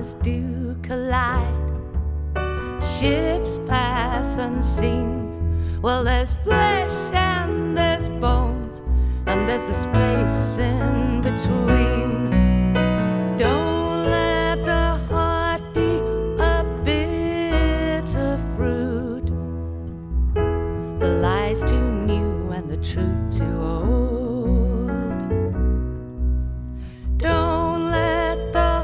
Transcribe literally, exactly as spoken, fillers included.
waters do collide, ships pass unseen. Well, there's flesh and there's bone, and there's the space in between. Don't let the heart be a bitter fruit, the lies too new and the truth too old.